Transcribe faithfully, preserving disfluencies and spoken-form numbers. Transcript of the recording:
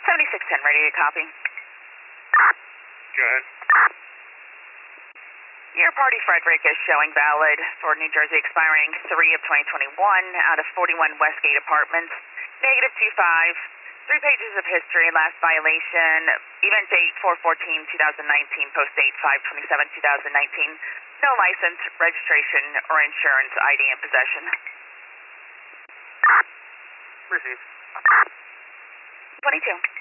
seventy-six ten, ready to copy. Go ahead. Your party Frederick is showing valid for New Jersey expiring three of twenty twenty-one out of forty-one Westgate Apartments. Negative two five. Three pages of history, last violation, event date four fourteen twenty nineteen, post date five twenty-seven twenty nineteen. No license, registration, or insurance I D in possession. Received. twenty-two.